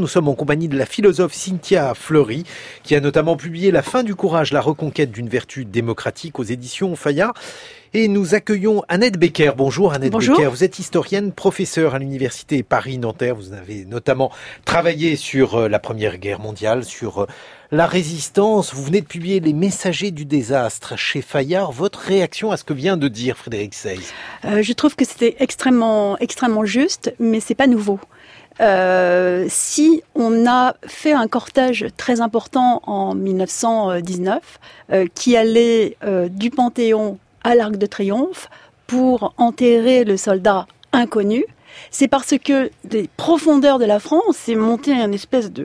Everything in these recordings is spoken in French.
Nous sommes en compagnie de la philosophe Cynthia Fleury, qui a notamment publié La fin du courage, la reconquête d'une vertu démocratique aux éditions Fayard. Et nous accueillons Annette Becker. Bonjour Annette Becker, vous êtes historienne, professeure à l'université Paris-Nanterre. Vous avez notamment travaillé sur la Première Guerre mondiale, sur la résistance. Vous venez de publier Les Messagers du désastre chez Fayard. Votre réaction à ce que vient de dire Frédéric Seyss? Je trouve que c'était extrêmement juste, mais c'est pas nouveau. Si on a fait un cortège très important en 1919 qui allait du Panthéon à l'Arc de Triomphe pour enterrer le soldat inconnu, c'est parce que des profondeurs de la France s'est monté une espèce de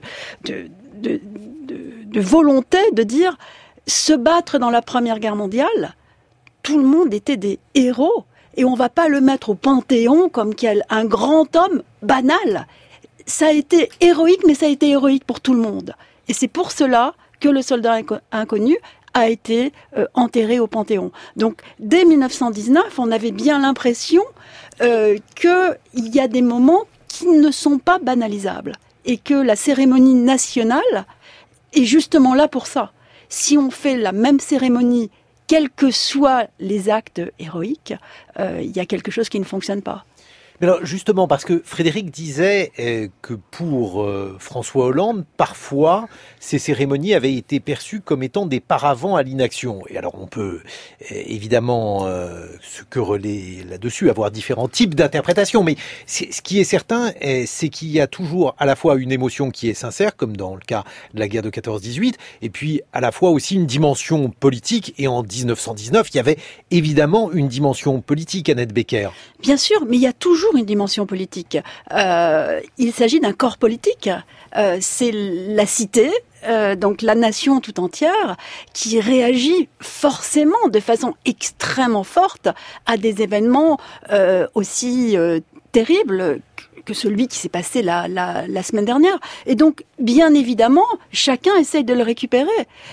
volonté de dire se battre dans la Première Guerre mondiale, tout le monde était des héros et on va pas le mettre au Panthéon comme un grand homme banal. Ça a été héroïque, mais ça a été héroïque pour tout le monde. Et c'est pour cela que le soldat inconnu a été enterré au Panthéon. Donc, dès 1919, on avait bien l'impression qu'il y a des moments qui ne sont pas banalisables et que la cérémonie nationale est justement là pour ça. Si on fait la même cérémonie, quels que soient les actes héroïques, il y a quelque chose qui ne fonctionne pas. Mais alors justement, parce que Frédéric disait que pour François Hollande, parfois, ces cérémonies avaient été perçues comme étant des paravents à l'inaction. Et alors on peut évidemment se quereller là-dessus, avoir différents types d'interprétations, mais ce qui est certain, c'est qu'il y a toujours à la fois une émotion qui est sincère, comme dans le cas de la guerre de 14-18, et puis à la fois aussi une dimension politique. Et en 1919, il y avait évidemment une dimension politique, Annette Becker. Bien sûr, mais il y a toujours une dimension politique. Il s'agit d'un corps politique. C'est la cité, donc la nation tout entière, qui réagit forcément de façon extrêmement forte à des événements aussi terribles que celui qui s'est passé la semaine dernière. Et donc, bien évidemment, chacun essaye de le récupérer.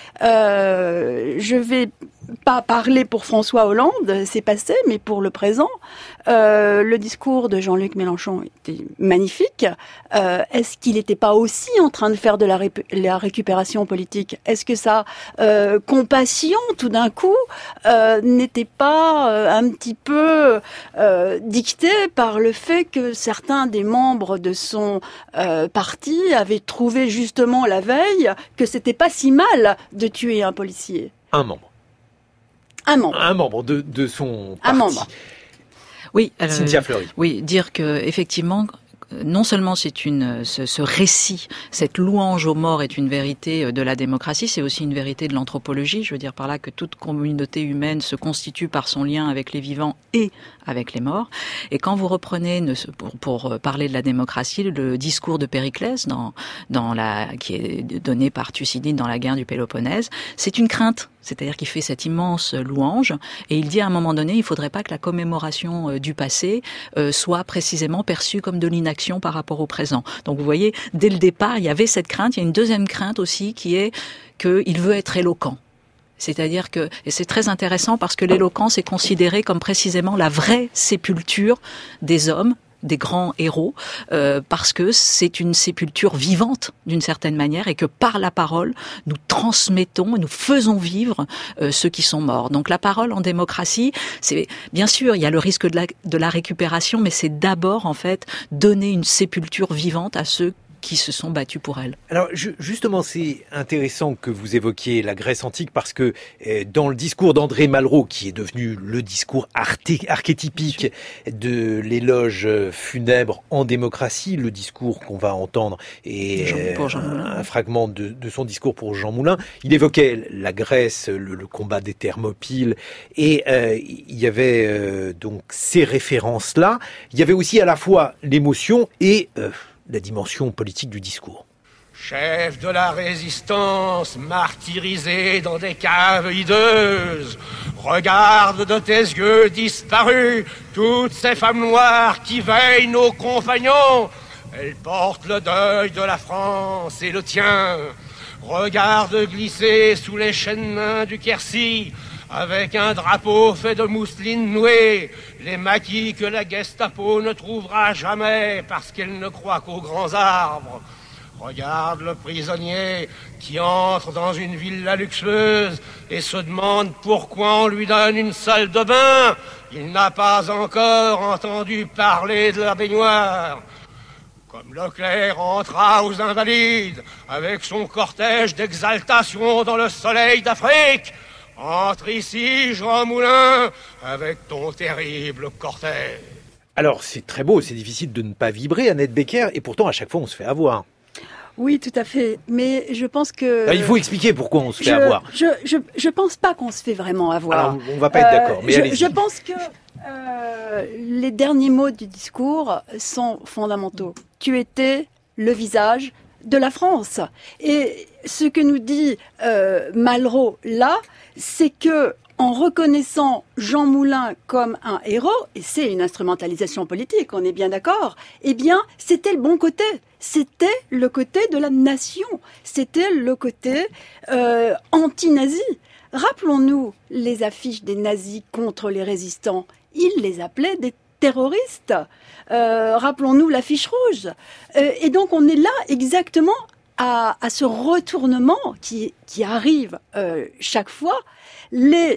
Je vais pas parler pour François Hollande, c'est passé, mais pour le présent, le discours de Jean-Luc Mélenchon était magnifique. Est-ce qu'il n'était pas aussi en train de faire de la récupération politique? Est-ce que sa compassion, tout d'un coup, n'était pas un petit peu dictée par le fait que certains des membres de son parti avaient trouvé justement la veille que c'était pas si mal de tuer un policier? Un membre de son parti. Un membre. Oui, Cynthia Fleury. Oui, dire que effectivement, non seulement c'est ce récit, cette louange aux morts est une vérité de la démocratie, c'est aussi une vérité de l'anthropologie. Je veux dire par là que toute communauté humaine se constitue par son lien avec les vivants et avec les morts. Et quand vous reprenez, pour parler de la démocratie, le discours de Périclès qui est donné par Thucydide dans la guerre du Péloponnèse, c'est une crainte. C'est-à-dire qu'il fait cette immense louange et il dit à un moment donné, il ne faudrait pas que la commémoration du passé soit précisément perçue comme de l'inaction par rapport au présent. Donc vous voyez, dès le départ, il y avait cette crainte. Il y a une deuxième crainte aussi qui est qu'il veut être éloquent. C'est-à-dire que, et c'est très intéressant parce que l'éloquence est considérée comme précisément la vraie sépulture des hommes, des grands héros, parce que c'est une sépulture vivante d'une certaine manière et que par la parole, nous transmettons, nous faisons vivre ceux qui sont morts. Donc la parole en démocratie, c'est bien sûr, il y a le risque de la récupération, mais c'est d'abord en fait donner une sépulture vivante à ceux qui se sont battus pour elle. Alors justement, c'est intéressant que vous évoquiez la Grèce antique parce que dans le discours d'André Malraux, qui est devenu le discours archétypique de l'éloge funèbre en démocratie, le discours qu'on va entendre est un fragment de son discours pour Jean Moulin, il évoquait la Grèce, le combat des Thermopyles, et il y avait donc ces références-là. Il y avait aussi à la fois l'émotion et la dimension politique du discours. Chef de la résistance, martyrisé dans des caves hideuses, regarde de tes yeux disparus toutes ces femmes noires qui veillent nos compagnons. Elles portent le deuil de la France et le tien. Regarde glisser sous les chaînes du Quercy, avec un drapeau fait de mousseline nouée, les maquis que la Gestapo ne trouvera jamais parce qu'elle ne croit qu'aux grands arbres. Regarde le prisonnier qui entre dans une villa luxueuse et se demande pourquoi on lui donne une salle de bain. Il n'a pas encore entendu parler de la baignoire. Comme Leclerc entra aux Invalides avec son cortège d'exaltation dans le soleil d'Afrique, entre ici, Jean Moulin, avec ton terrible cortège. Alors, c'est très beau, c'est difficile de ne pas vibrer, Annette Becker, et pourtant, à chaque fois, on se fait avoir. Oui, tout à fait. Mais je pense que... Il faut expliquer pourquoi on se fait avoir. Je pense pas qu'on se fait vraiment avoir. Alors, on va pas être d'accord, mais allez-y. Je pense que les derniers mots du discours sont fondamentaux. Tu étais le visage de la France. Et ce que nous dit Malraux là, c'est que en reconnaissant Jean Moulin comme un héros, et c'est une instrumentalisation politique, on est bien d'accord, eh bien, c'était le bon côté. C'était le côté de la nation. C'était le côté anti-nazi. Rappelons-nous les affiches des nazis contre les résistants. Ils les appelaient des terroristes. Rappelons-nous l'affiche rouge. Et donc, on est là exactement à ce retournement qui arrive chaque fois. Les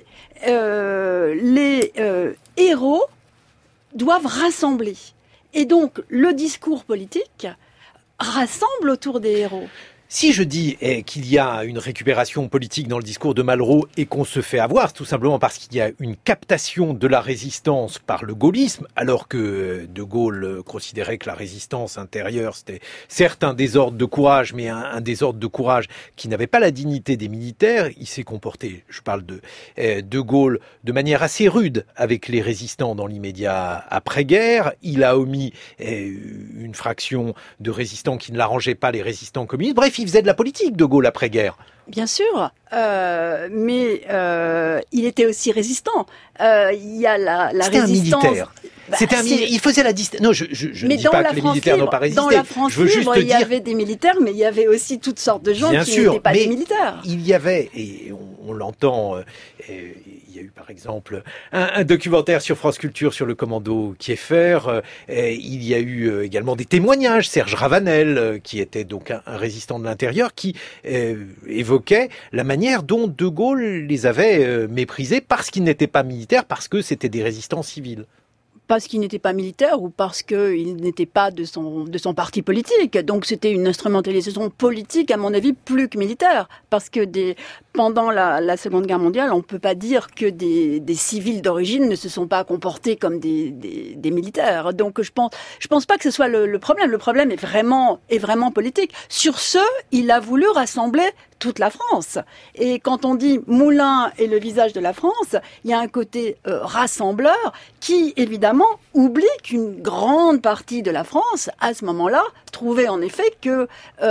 héros doivent rassembler. Et donc, le discours politique rassemble autour des héros. Si je dis qu'il y a une récupération politique dans le discours de Malraux et qu'on se fait avoir, tout simplement parce qu'il y a une captation de la résistance par le gaullisme, alors que De Gaulle considérait que la résistance intérieure, c'était certes un désordre de courage, mais un désordre de courage qui n'avait pas la dignité des militaires, il s'est comporté, je parle de Gaulle, de manière assez rude avec les résistants dans l'immédiat après-guerre. Il a omis une fraction de résistants qui ne l'arrangeait pas, les résistants communistes. Bref, il faisait de la politique, De Gaulle, après-guerre. Bien sûr, mais il était aussi résistant. Il y a la résistance... Un militaire. Il faisait la distance. Non, je ne dis pas que les militaires n'ont pas résisté. Dans la France libre, il y avait des militaires, mais il y avait aussi toutes sortes de gens qui n'étaient pas des militaires. Il y avait, et on l'entend, il y a eu par exemple un documentaire sur France Culture sur le commando Kieffer. Il y a eu également des témoignages. Serge Ravanel, qui était donc un résistant de l'intérieur, qui évoquait la manière dont De Gaulle les avait méprisés parce qu'ils n'étaient pas militaires, parce que c'était des résistants civils. Parce qu'il n'était pas militaire ou parce qu'il n'était pas de son parti politique. Donc c'était une instrumentalisation politique, à mon avis, plus que militaire. Parce que pendant la Seconde Guerre mondiale, on ne peut pas dire que des civils d'origine ne se sont pas comportés comme des militaires. Donc je pense pas que ce soit le problème. Le problème est vraiment politique. Sur ce, il a voulu rassembler toute la France. Et quand on dit Moulin est le visage de la France, il y a un côté rassembleur qui, évidemment, oublie qu'une grande partie de la France, à ce moment-là, trouvait en effet que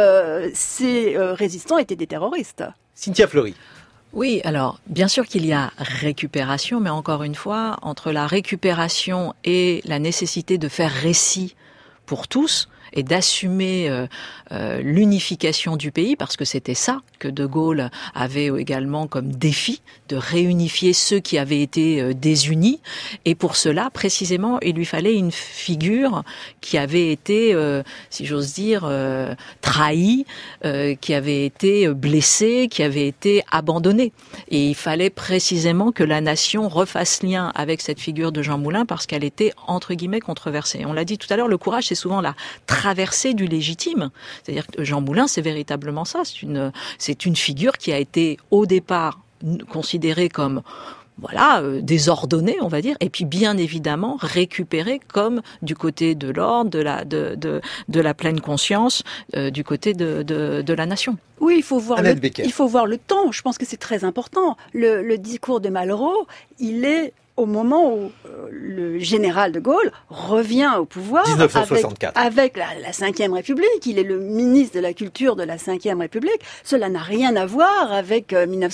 ces résistants étaient des terroristes. Cynthia Fleury. Oui, alors, bien sûr qu'il y a récupération, mais encore une fois, entre la récupération et la nécessité de faire récit pour tous, et d'assumer l'unification du pays, parce que c'était ça que De Gaulle avait également comme défi, de réunifier ceux qui avaient été désunis. Et pour cela, précisément, il lui fallait une figure qui avait été, si j'ose dire, trahie, qui avait été blessée, qui avait été abandonnée. Et il fallait précisément que la nation refasse lien avec cette figure de Jean Moulin, parce qu'elle était, entre guillemets, controversée. On l'a dit tout à l'heure, le courage, c'est souvent la traversée du légitime. C'est-à-dire que Jean Moulin, c'est véritablement ça. C'est une figure qui a été, au départ, considérée comme désordonnée, on va dire, et puis bien évidemment récupérée comme du côté de l'ordre, de la pleine conscience, du côté de la nation. Oui, il faut voir le temps. Je pense que c'est très important. Le discours de Malraux, il est au moment où le général de Gaulle revient au pouvoir 1964. avec la Ve République. Il est le ministre de la Culture de la Ve République. Cela n'a rien à voir avec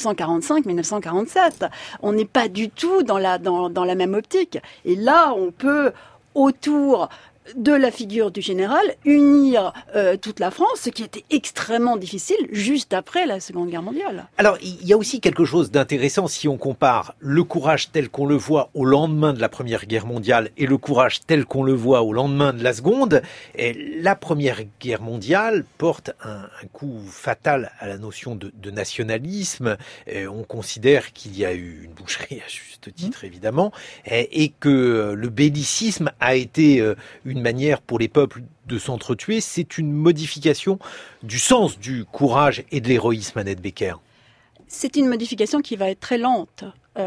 1945-1947. On n'est pas du tout dans la même optique. Et là, on peut, autour de la figure du général, unir toute la France, ce qui était extrêmement difficile juste après la Seconde Guerre mondiale. Alors, il y a aussi quelque chose d'intéressant si on compare le courage tel qu'on le voit au lendemain de la Première Guerre mondiale et le courage tel qu'on le voit au lendemain de la Seconde. Et la Première Guerre mondiale porte un coup fatal à la notion de nationalisme. On considère qu'il y a eu une boucherie, à juste titre évidemment, et que le bellicisme a été une manière pour les peuples de s'entretuer. C'est une modification du sens du courage et de l'héroïsme, Annette Becker. C'est une modification qui va être très lente.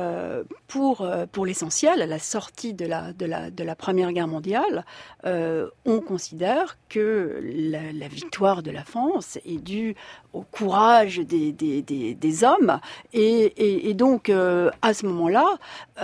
Pour l'essentiel, à la sortie de la Première Guerre mondiale, on considère que la victoire de la France est due au courage des hommes. Et donc, à ce moment-là,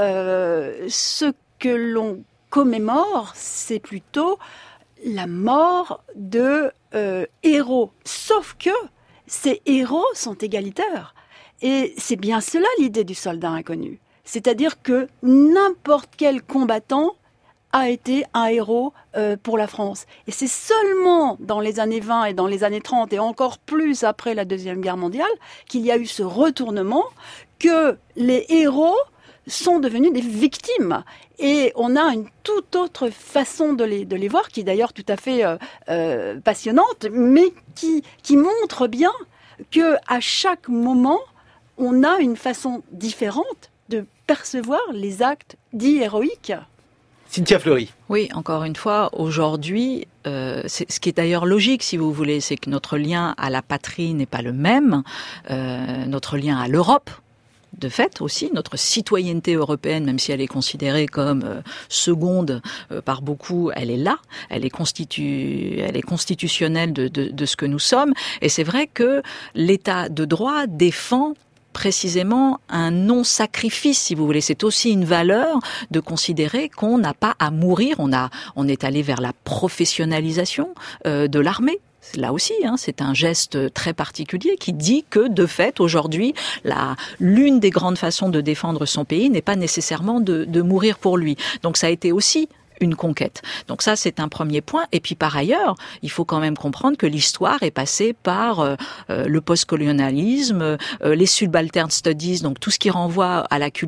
ce que l'on commémore, c'est plutôt la mort de héros. Sauf que ces héros sont égalitaires. Et c'est bien cela l'idée du soldat inconnu. C'est-à-dire que n'importe quel combattant a été un héros pour la France. Et c'est seulement dans les années 20 et dans les années 30 et encore plus après la Deuxième Guerre mondiale qu'il y a eu ce retournement que les héros sont devenus des victimes. Et on a une toute autre façon de les voir, qui est d'ailleurs tout à fait passionnante, mais qui montre bien qu'à chaque moment, on a une façon différente de percevoir les actes dits héroïques. Cynthia Fleury. Oui, encore une fois, aujourd'hui, ce qui est d'ailleurs logique, si vous voulez, c'est que notre lien à la patrie n'est pas le même, notre lien à l'Europe, de fait aussi, notre citoyenneté européenne, même si elle est considérée comme seconde par beaucoup, elle est là, elle est constitutionnelle de ce que nous sommes. Et c'est vrai que l'État de droit défend précisément un non-sacrifice, si vous voulez. C'est aussi une valeur de considérer qu'on n'a pas à mourir. On est allé vers la professionnalisation de l'armée. Là aussi, c'est un geste très particulier qui dit que, de fait, aujourd'hui, l'une des grandes façons de défendre son pays n'est pas nécessairement de mourir pour lui. Donc ça a été aussi une conquête. Donc ça, c'est un premier point. Et puis par ailleurs, il faut quand même comprendre que l'histoire est passée par le postcolonialisme, les subaltern studies, donc tout ce qui renvoie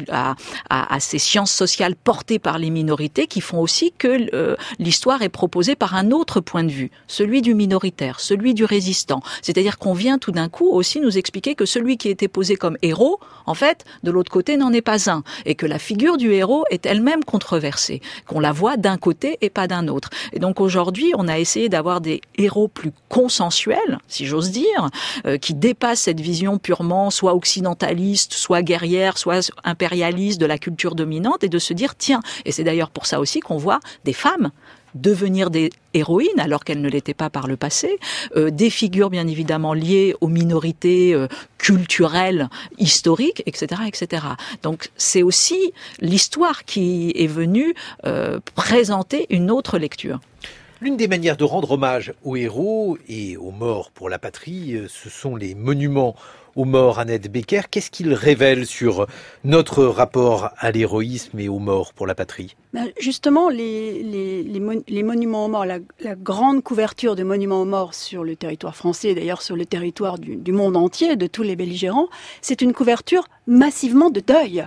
à ces sciences sociales portées par les minorités, qui font aussi que l'histoire est proposée par un autre point de vue, celui du minoritaire, celui du résistant. C'est-à-dire qu'on vient tout d'un coup aussi nous expliquer que celui qui était posé comme héros, en fait, de l'autre côté, n'en est pas un. Et que la figure du héros est elle-même controversée, qu'on la voit d'un côté et pas d'un autre. Et donc aujourd'hui, on a essayé d'avoir des héros plus consensuels, si j'ose dire, qui dépassent cette vision purement soit occidentaliste, soit guerrière, soit impérialiste de la culture dominante, et de se dire, tiens, et c'est d'ailleurs pour ça aussi qu'on voit des femmes devenir des héroïnes alors qu'elles ne l'étaient pas par le passé, des figures bien évidemment liées aux minorités culturelles, historiques, etc., etc. Donc c'est aussi l'histoire qui est venue présenter une autre lecture. L'une des manières de rendre hommage aux héros et aux morts pour la patrie, ce sont les monuments aux morts. Annette Becker, qu'est-ce qu'ils révèlent sur notre rapport à l'héroïsme et aux morts pour la patrie ? Justement, les monuments aux morts, la grande couverture de monuments aux morts sur le territoire français, et d'ailleurs sur le territoire du monde entier, de tous les belligérants, c'est une couverture massivement de deuil.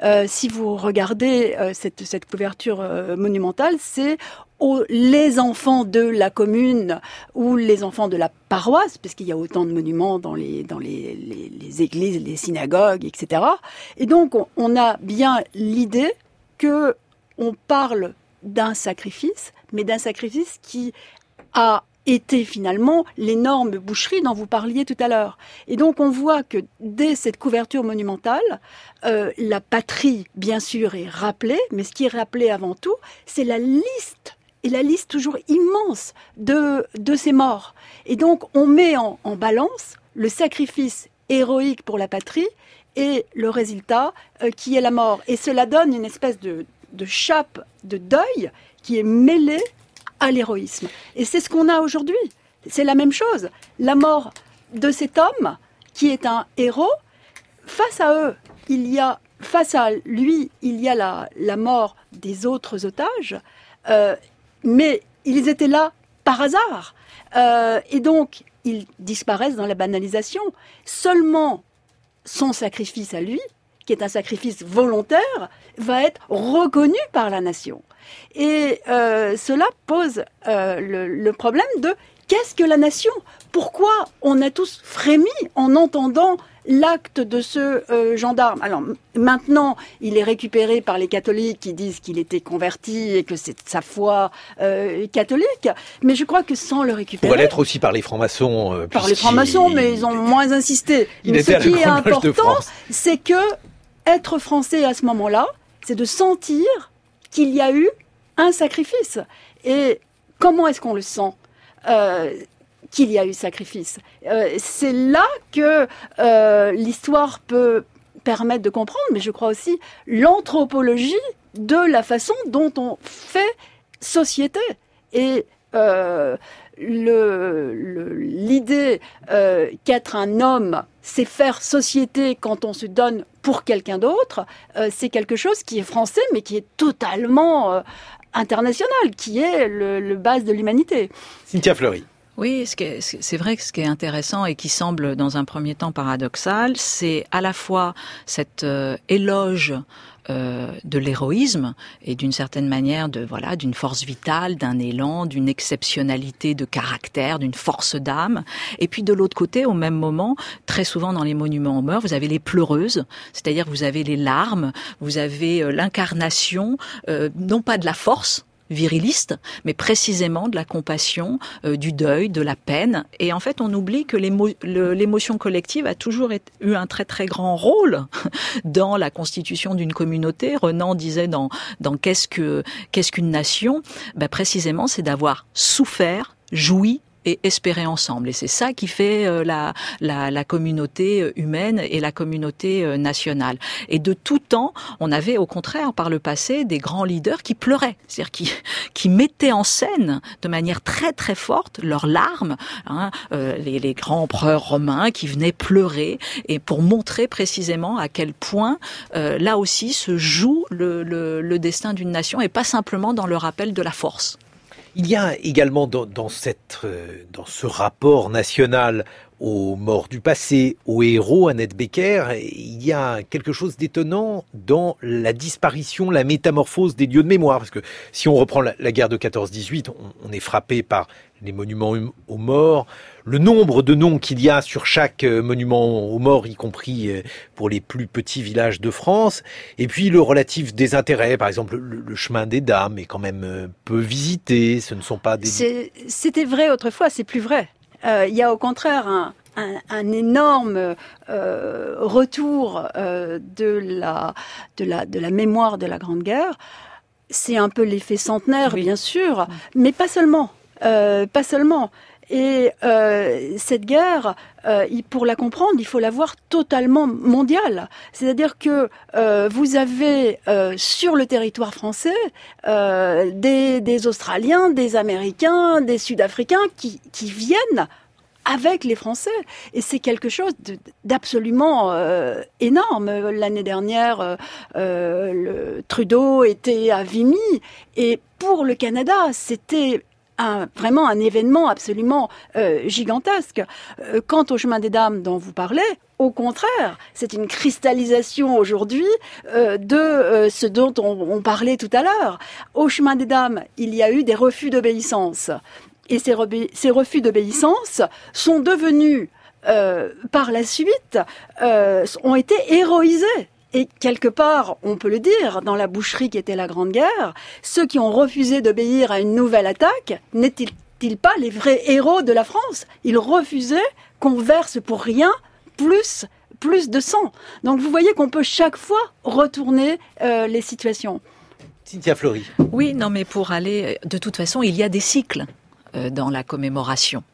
Si vous regardez cette couverture monumentale, c'est les enfants de la commune ou les enfants de la paroisse, parce qu'il y a autant de monuments dans les églises, les synagogues, etc. Et donc, on a bien l'idée que on parle d'un sacrifice, mais d'un sacrifice qui a été finalement l'énorme boucherie dont vous parliez tout à l'heure. Et donc on voit que dès cette couverture monumentale, la patrie, bien sûr, est rappelée, mais ce qui est rappelé avant tout, c'est la liste, et la liste toujours immense de ces morts. Et donc on met en balance le sacrifice héroïque pour la patrie et le résultat qui est la mort. Et cela donne une espèce de chape de deuil qui est mêlée à l'héroïsme. Et c'est ce qu'on a aujourd'hui. C'est la même chose. La mort de cet homme, qui est un héros, face à lui, il y a la mort des autres otages, mais ils étaient là par hasard. Et donc, ils disparaissent dans la banalisation. Seulement son sacrifice à lui, qui est un sacrifice volontaire, va être reconnu par la nation. Et cela pose le problème de qu'est-ce que la nation ? Pourquoi on a tous frémi en entendant l'acte de ce gendarme. Alors maintenant, il est récupéré par les catholiques qui disent qu'il était converti et que c'est sa foi catholique. Mais je crois que sans le récupérer... On va l'être aussi par les francs-maçons. Par les francs-maçons, mais ils ont moins insisté. Mais ce qui est important, c'est que être français à ce moment-là, c'est de sentir qu'il y a eu un sacrifice. Et comment est-ce qu'on le sent qu'il y a eu sacrifice. C'est là que l'histoire peut permettre de comprendre, mais je crois aussi l'anthropologie de la façon dont on fait société. Et l'idée qu'être un homme, c'est faire société quand on se donne pour quelqu'un d'autre, c'est quelque chose qui est français, mais qui est totalement international, qui est le base de l'humanité. Cynthia Fleury. Oui, c'est vrai que ce qui est intéressant et qui semble dans un premier temps paradoxal, c'est à la fois cet éloge de l'héroïsme et d'une certaine manière d'une force vitale, d'un élan, d'une exceptionnalité de caractère, d'une force d'âme. Et puis de l'autre côté, au même moment, très souvent dans les monuments aux morts, vous avez les pleureuses, c'est-à-dire vous avez les larmes, vous avez l'incarnation, non pas de la force viriliste, mais précisément de la compassion, du deuil, de la peine. Et en fait, on oublie que l'émotion collective a toujours eu un très très grand rôle dans la constitution d'une communauté. Renan disait dans qu'est-ce qu'une nation, précisément, c'est d'avoir souffert, joui et espérer ensemble. Et c'est ça qui fait la communauté humaine et la communauté nationale. Et de tout temps, on avait au contraire par le passé des grands leaders qui pleuraient, c'est-à-dire qui mettaient en scène de manière très très forte leurs larmes, les grands empereurs romains qui venaient pleurer et pour montrer précisément à quel point là aussi se joue le destin d'une nation et pas simplement dans le rappel de la force. Il y a également dans ce rapport national aux morts du passé, aux héros, Annette Becker, il y a quelque chose d'étonnant dans la disparition, la métamorphose des lieux de mémoire. Parce que si on reprend la guerre de 14-18, on est frappé par les monuments aux morts, le nombre de noms qu'il y a sur chaque monument aux morts, y compris pour les plus petits villages de France, et puis le relatif désintérêt, par exemple le chemin des dames est quand même peu visité, ce ne sont pas des... C'était vrai autrefois, c'est plus vrai. Il y a au contraire un énorme retour de la mémoire de la Grande Guerre. C'est un peu l'effet centenaire, oui, bien sûr, mais pas seulement. Pas seulement. Et cette guerre, pour la comprendre, il faut la voir totalement mondiale. C'est-à-dire que vous avez sur le territoire français des Australiens, des Américains, des Sud-Africains qui viennent avec les Français. Et c'est quelque chose d'absolument énorme. L'année dernière, Trudeau était à Vimy. Et pour le Canada, c'était vraiment un événement absolument gigantesque. Quant au chemin des dames dont vous parlez, au contraire, c'est une cristallisation aujourd'hui de ce dont on parlait tout à l'heure. Au chemin des dames, il y a eu des refus d'obéissance. Et ces refus d'obéissance sont devenus, par la suite, ont été héroïsés. Et quelque part, on peut le dire, dans la boucherie qui était la Grande Guerre, ceux qui ont refusé d'obéir à une nouvelle attaque n'étaient-ils pas les vrais héros de la France ? Ils refusaient qu'on verse pour rien plus de sang. Donc vous voyez qu'on peut chaque fois retourner les situations. Cynthia Fleury. Oui, non mais pour aller... De toute façon, il y a des cycles dans la commémoration.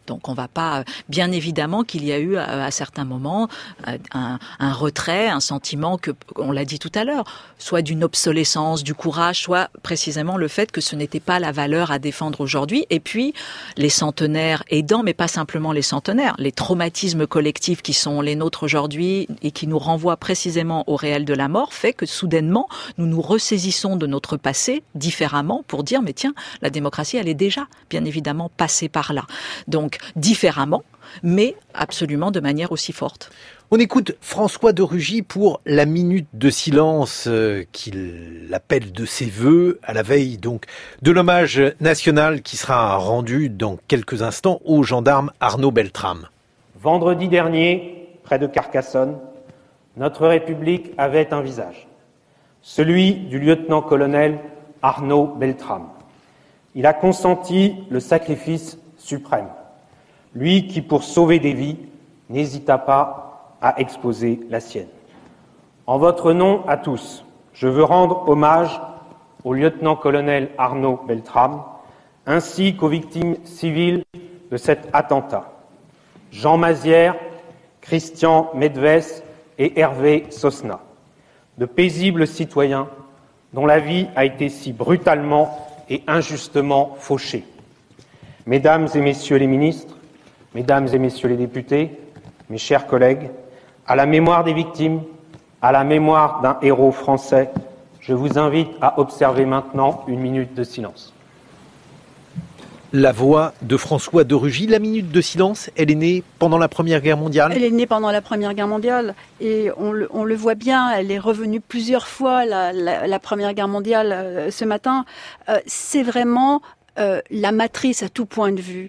Donc on va pas, bien évidemment qu'il y a eu à certains moments un retrait, un sentiment que, on l'a dit tout à l'heure, soit d'une obsolescence, du courage, soit précisément le fait que ce n'était pas la valeur à défendre aujourd'hui. Et puis les centenaires aidant, mais pas simplement les centenaires, les traumatismes collectifs qui sont les nôtres aujourd'hui et qui nous renvoient précisément au réel de la mort, fait que soudainement nous nous ressaisissons de notre passé différemment pour dire mais tiens, la démocratie elle est déjà bien évidemment passée par là. Donc différemment, mais absolument de manière aussi forte. On écoute François de Rugy pour la minute de silence qu'il appelle de ses vœux à la veille donc de l'hommage national qui sera rendu dans quelques instants au gendarme Arnaud Beltrame. Vendredi dernier, près de Carcassonne, notre République avait un visage, celui du lieutenant-colonel Arnaud Beltrame. Il a consenti le sacrifice suprême. Lui qui, pour sauver des vies, n'hésita pas à exposer la sienne. En votre nom à tous, je veux rendre hommage au lieutenant-colonel Arnaud Beltrame, ainsi qu'aux victimes civiles de cet attentat. Jean Mazière, Christian Medves et Hervé Sosna, de paisibles citoyens dont la vie a été si brutalement et injustement fauchée. Mesdames et messieurs les ministres, Mesdames et messieurs les députés, mes chers collègues, à la mémoire des victimes, à la mémoire d'un héros français, je vous invite à observer maintenant une minute de silence. La voix de François de Rugy. La minute de silence, elle est née pendant la Première Guerre mondiale. Elle est née pendant la Première Guerre mondiale et on le voit bien, elle est revenue plusieurs fois, la Première Guerre mondiale ce matin. C'est vraiment la matrice à tout point de vue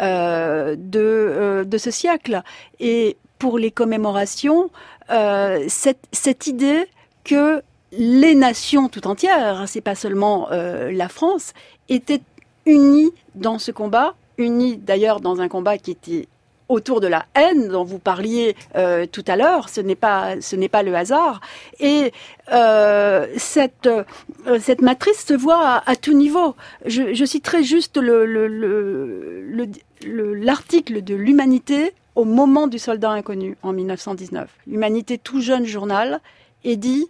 de ce siècle. Et pour les commémorations, cette idée que les nations tout entières, c'est pas seulement la France, étaient unies dans ce combat, unies d'ailleurs dans un combat qui était autour de la haine dont vous parliez tout à l'heure. Ce n'est pas le hasard. Et cette matrice se voit à tout niveau. Je citerai juste l'article de l'Humanité au moment du soldat inconnu en 1919. L'Humanité, tout jeune journal, et dit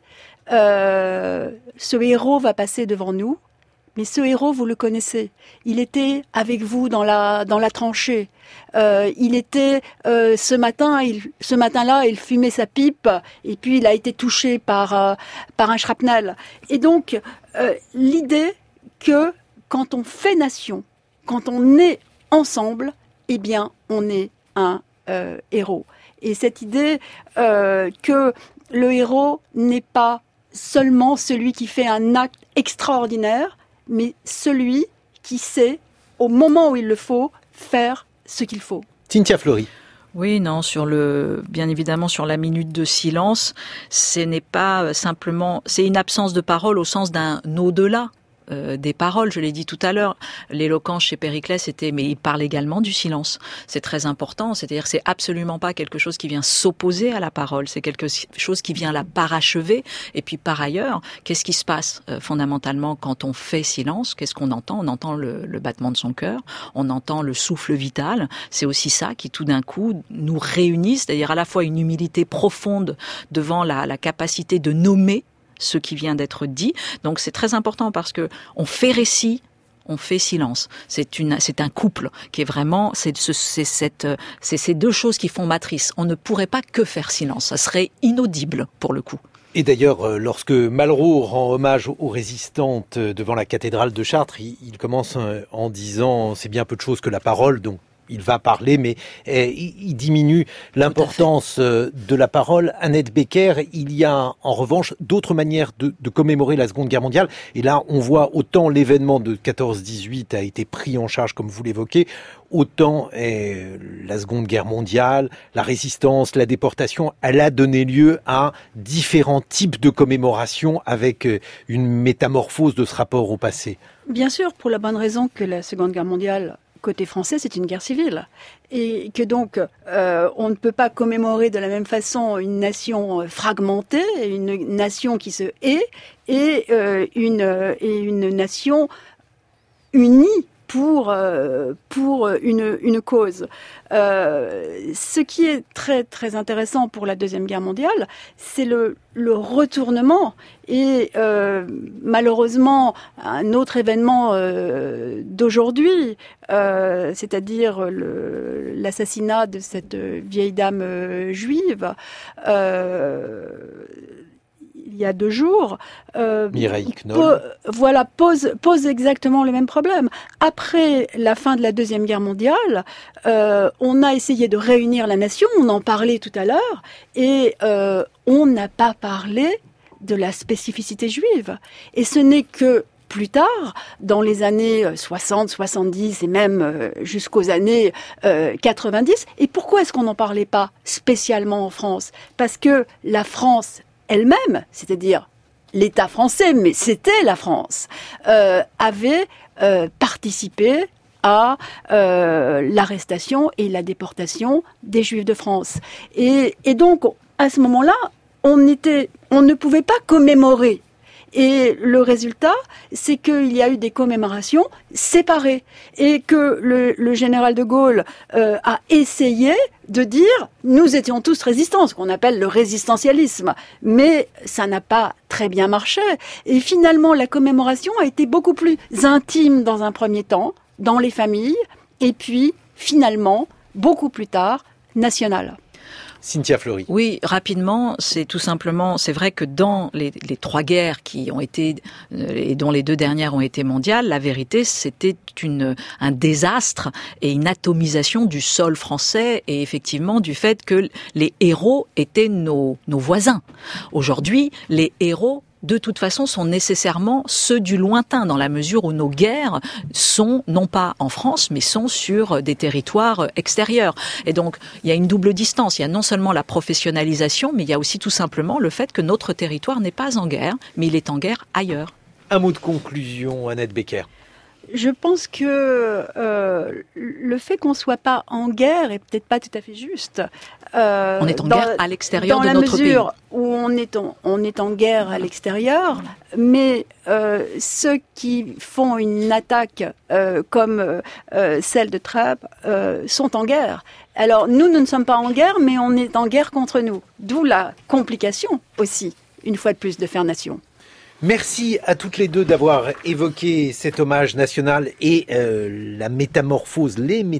ce héros va passer devant nous. Mais ce héros, vous le connaissez. Il était avec vous dans la tranchée. Il était ce matin-là, il fumait sa pipe et puis il a été touché par un shrapnel. Et donc l'idée que quand on fait nation, quand on est ensemble, eh bien on est un héros. Et cette idée que le héros n'est pas seulement celui qui fait un acte extraordinaire, mais celui qui sait, au moment où il le faut, faire ce qu'il faut. Cynthia Fleury. Oui, non, bien évidemment, sur la minute de silence, ce n'est pas simplement, c'est une absence de parole au sens d'un au-delà. Des paroles, je l'ai dit tout à l'heure, l'éloquence chez Périclès mais il parle également du silence. C'est très important, c'est-à-dire c'est absolument pas quelque chose qui vient s'opposer à la parole, c'est quelque chose qui vient la parachever. Et puis par ailleurs, qu'est-ce qui se passe fondamentalement quand on fait silence? Qu'est-ce qu'on entend? On entend le battement de son cœur, on entend le souffle vital. C'est aussi ça qui tout d'un coup nous réunit, c'est-à-dire à la fois une humilité profonde devant la capacité de nommer ce qui vient d'être dit. Donc c'est très important parce que on fait récit, on fait silence. C'est un couple qui est vraiment, c'est ces deux choses qui font matrice. On ne pourrait pas que faire silence. Ça serait inaudible pour le coup. Et d'ailleurs, lorsque Malraux rend hommage aux résistantes devant la cathédrale de Chartres, il commence en disant « c'est bien peu de choses que la parole », donc il va parler, mais il diminue l'importance de la parole. Annette Becker, il y a en revanche d'autres manières de commémorer la Seconde Guerre mondiale. Et là, on voit autant l'événement de 14-18 a été pris en charge, comme vous l'évoquez, autant la Seconde Guerre mondiale, la résistance, la déportation, elle a donné lieu à différents types de commémorations avec une métamorphose de ce rapport au passé. Bien sûr, pour la bonne raison que la Seconde Guerre mondiale, côté français, c'est une guerre civile. Et que donc, on ne peut pas commémorer de la même façon une nation fragmentée, une nation qui se hait, et une nation unie pour une cause. Ce qui est très très intéressant pour la Deuxième Guerre mondiale, c'est le retournement et malheureusement un autre événement d'aujourd'hui, c'est-à-dire l'assassinat de cette vieille dame juive. Il y a 2 jours, Mireille Knoll. pose exactement le même problème. Après la fin de la Deuxième Guerre mondiale, on a essayé de réunir la nation, on en parlait tout à l'heure, et on n'a pas parlé de la spécificité juive. Et ce n'est que plus tard, dans les années 60, 70 et même jusqu'aux années 90. Et pourquoi est-ce qu'on n'en parlait pas spécialement en France ? Parce que la France elle-même, c'est-à-dire l'État français, mais c'était la France, avait participé à l'arrestation et la déportation des Juifs de France. Et donc, à ce moment-là, on ne pouvait pas commémorer. Et le résultat, c'est qu'il y a eu des commémorations séparées et que le général de Gaulle a essayé de dire « nous étions tous résistants », ce qu'on appelle le résistentialisme. Mais ça n'a pas très bien marché. Et finalement, la commémoration a été beaucoup plus intime dans un premier temps, dans les familles, et puis finalement, beaucoup plus tard, nationale. Cynthia Fleury. Oui, rapidement, c'est tout simplement, c'est vrai que dans les 3 guerres qui ont été, et dont les 2 dernières ont été mondiales, la vérité, c'était un désastre et une atomisation du sol français et effectivement du fait que les héros étaient nos voisins. Aujourd'hui, les héros de toute façon, sont nécessairement ceux du lointain, dans la mesure où nos guerres sont, non pas en France, mais sont sur des territoires extérieurs. Et donc, il y a une double distance. Il y a non seulement la professionnalisation, mais il y a aussi tout simplement le fait que notre territoire n'est pas en guerre, mais il est en guerre ailleurs. Un mot de conclusion, Annette Becker. Je pense que le fait qu'on soit pas en guerre est peut-être pas tout à fait juste. On est en guerre à l'extérieur de notre pays. Dans la mesure où on est en guerre à l'extérieur, mais ceux qui font une attaque comme celle de Trèbes sont en guerre. Alors nous ne sommes pas en guerre, mais on est en guerre contre nous. D'où la complication aussi, une fois de plus, de faire nation. Merci à toutes les deux d'avoir évoqué cet hommage national et les métamorphoses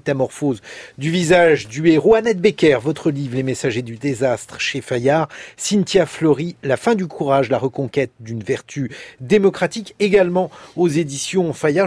du visage du héros. Annette Becker, votre livre « Les messagers du désastre » chez Fayard. Cynthia Fleury, « La fin du courage, la reconquête d'une vertu démocratique » également aux éditions Fayard.